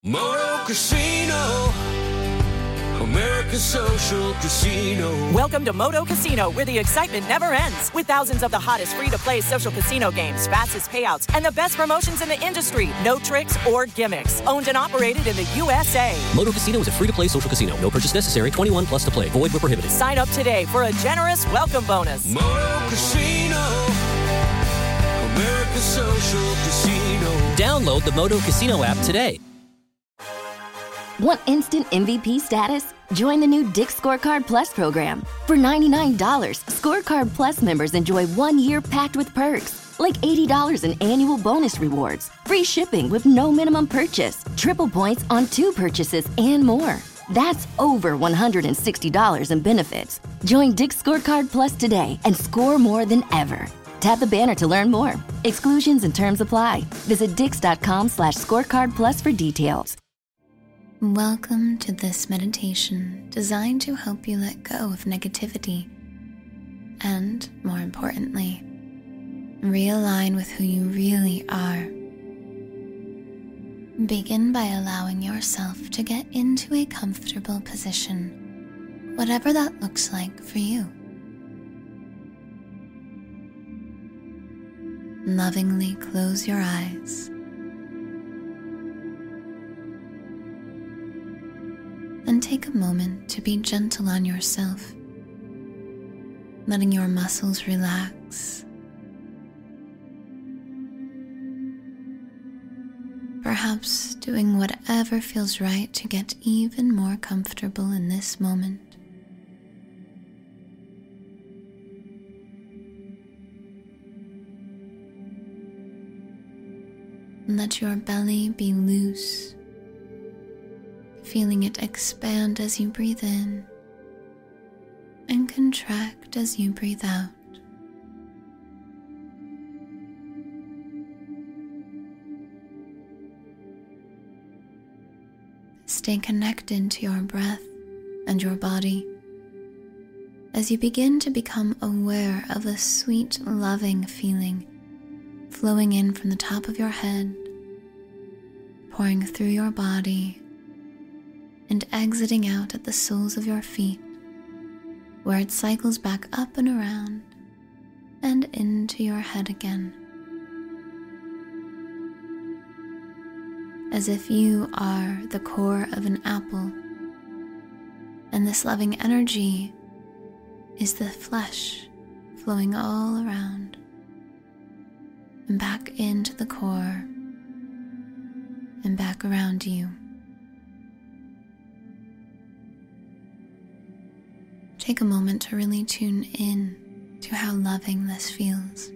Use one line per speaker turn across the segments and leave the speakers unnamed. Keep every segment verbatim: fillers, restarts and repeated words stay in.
Moto Casino, America's Social Casino.
Welcome to Moto Casino, where the excitement never ends. With thousands of the hottest free-to-play social casino games, fastest payouts, and the best promotions in the industry. No tricks or gimmicks. Owned and operated in the U S A.
Moto Casino is a free-to-play social casino. No purchase necessary. twenty-one plus to play. Void where prohibited.
Sign up today for a generous welcome bonus.
Moto Casino, America's Social Casino.
Download the Moto Casino app today.
Want instant M V P status? Join the new Dick's Scorecard Plus program. For ninety-nine dollars, Scorecard Plus members enjoy one year packed with perks, like eighty dollars in annual bonus rewards, free shipping with no minimum purchase, triple points on two purchases, and more. That's over one hundred sixty dollars in benefits. Join Dick's Scorecard Plus today and score more than ever. Tap the banner to learn more. Exclusions and terms apply. Visit dix.com slash scorecard plus for details.
Welcome to this meditation designed to help you let go of negativity and, more importantly, realign with who you really are. Begin by allowing yourself to get into a comfortable position, whatever that looks like for you. Lovingly close your eyes. And take a moment to be gentle on yourself, letting your muscles relax. Perhaps doing whatever feels right to get even more comfortable in this moment. Let your belly be loose, feeling it expand as you breathe in and contract as you breathe out. Stay connected to your breath and your body as you begin to become aware of a sweet, loving feeling flowing in from the top of your head, pouring through your body, and exiting out at the soles of your feet, where it cycles back up and around and into your head again. As if you are the core of an apple, and this loving energy is the flesh flowing all around and back into the core and back around you. Take a moment to really tune in to how loving this feels.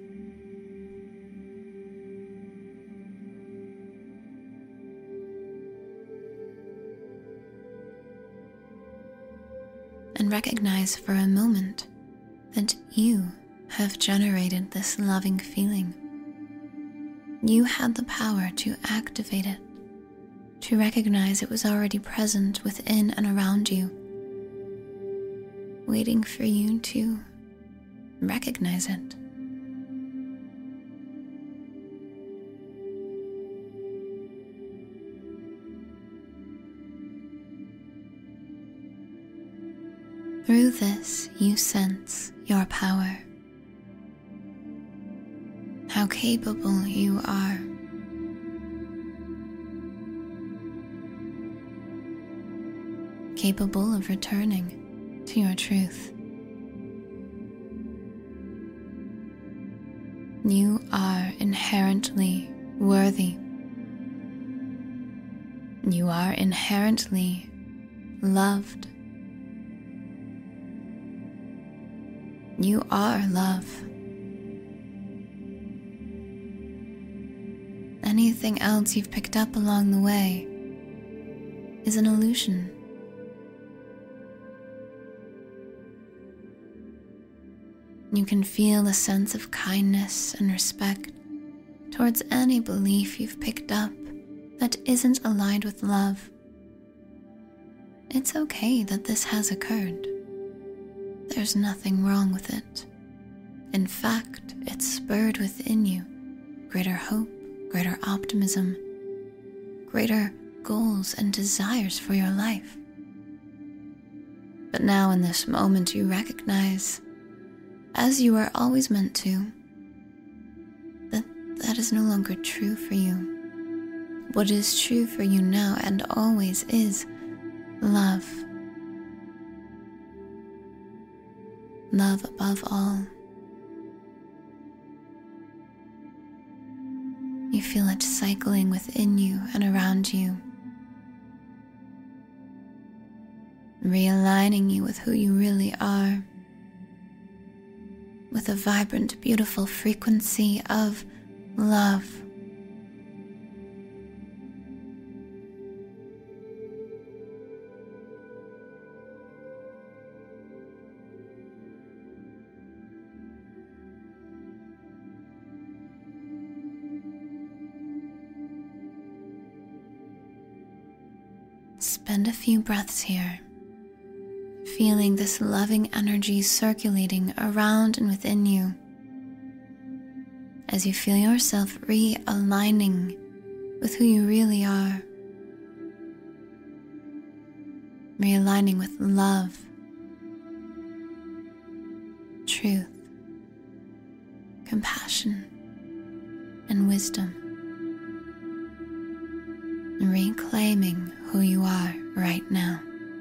And recognize for a moment that you have generated this loving feeling. You had the power to activate it, to recognize it was already present within and around you, waiting for you to recognize it. Through this, you sense your power, how capable you are. Capable of returning to your truth. You are inherently worthy. You are inherently loved. You are love. Anything else you've picked up along the way is an illusion. You can feel a sense of kindness and respect towards any belief you've picked up that isn't aligned with love. It's okay that this has occurred. There's nothing wrong with it. In fact, it's spurred within you greater hope, greater optimism, greater goals and desires for your life. But now in this moment you recognize, as you are always meant to, that that is no longer true for you. What is true for you now and always is love. Love above all. You feel it cycling within you and around you, realigning you with who you really are, with a vibrant, beautiful frequency of love. Spend a few breaths here, feeling this loving energy circulating around and within you as you feel yourself realigning with who you really are, realigning with love, truth, compassion, and wisdom, reclaiming who you are right now.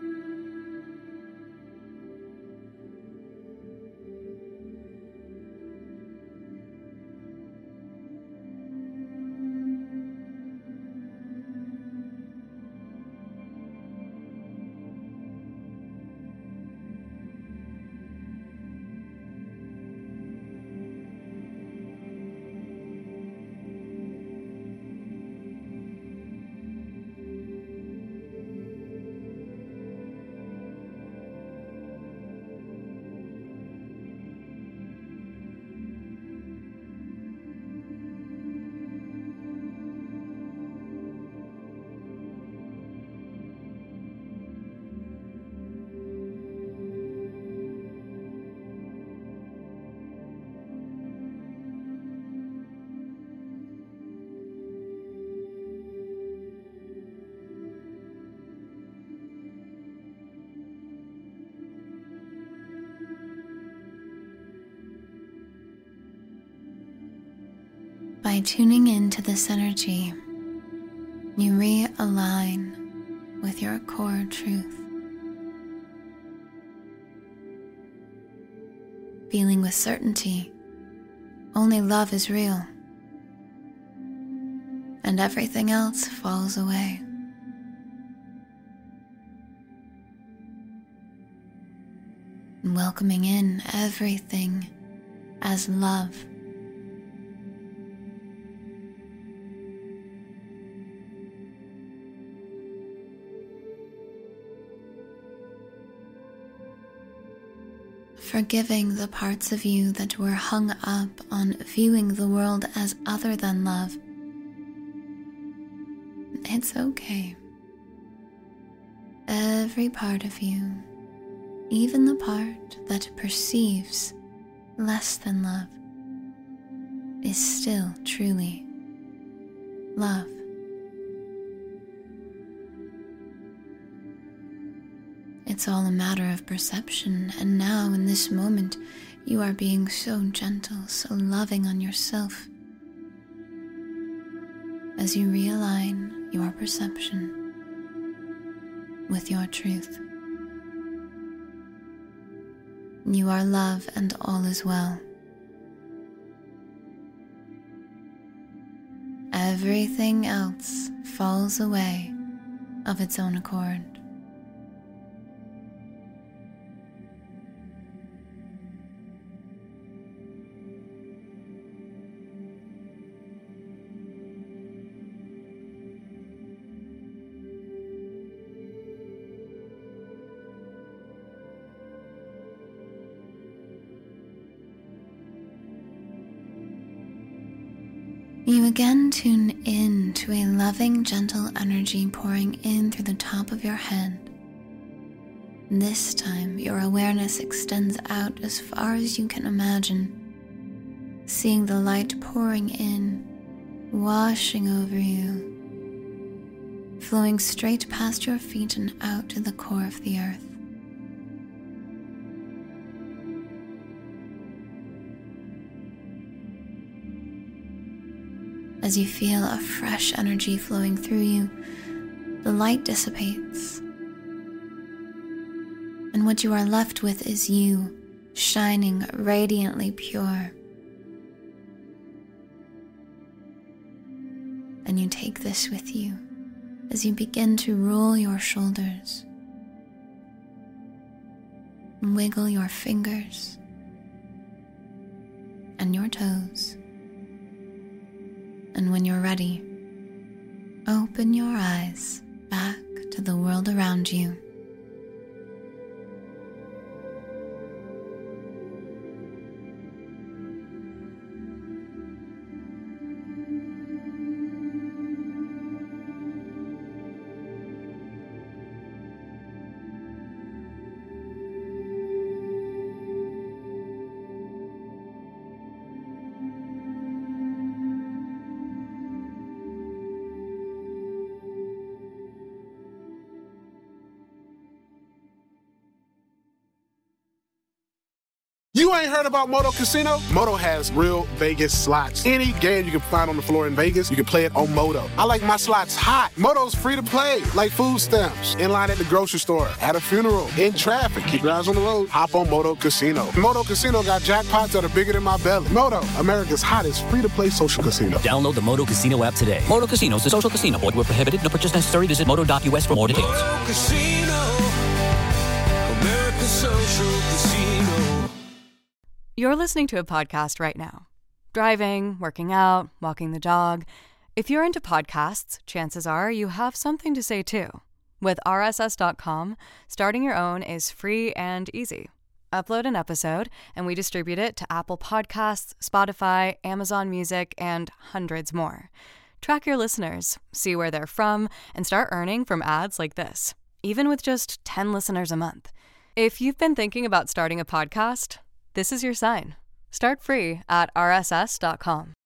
By tuning into this energy, you realign with your core truth, feeling with certainty only love is real, and everything else falls away. And welcoming in everything as love. Forgiving the parts of you that were hung up on viewing the world as other than love. It's okay. Every part of you, even the part that perceives less than love, is still truly love. It's all a matter of perception, and now in this moment you are being so gentle, so loving on yourself as you realign your perception with your truth. You are love and all is well. Everything else falls away of its own accord. You again tune in to a loving, gentle energy pouring in through the top of your head. This time, your awareness extends out as far as you can imagine, seeing the light pouring in, washing over you, flowing straight past your feet and out to the core of the earth. As you feel a fresh energy flowing through you, the light dissipates. And what you are left with is you, shining radiantly pure. And you take this with you as you begin to roll your shoulders, and wiggle your fingers and your toes. And when you're ready, open your eyes back to the world around you.
You ain't heard about Moto Casino? Moto has real Vegas slots. Any game you can find on the floor in Vegas, you can play it on Moto. I like my slots hot. Moto's free to play, like food stamps, in line at the grocery store, at a funeral, in traffic. Keep your eyes on the road. Hop on Moto Casino. Moto Casino got jackpots that are bigger than my belly. Moto, America's hottest free-to-play social casino.
Download the Moto Casino app today. Moto Casino is a social casino. Void where prohibited. No purchase necessary. Visit moto dot U S for more details.
Moto Casino, America's social casino.
You're listening to a podcast right now. Driving, working out, walking the dog. If you're into podcasts, chances are you have something to say too. With R S S dot com, starting your own is free and easy. Upload an episode, and we distribute it to Apple Podcasts, Spotify, Amazon Music, and hundreds more. Track your listeners, see where they're from, and start earning from ads like this, even with just ten listeners a month. If you've been thinking about starting a podcast, this is your sign. Start free at R S S dot com.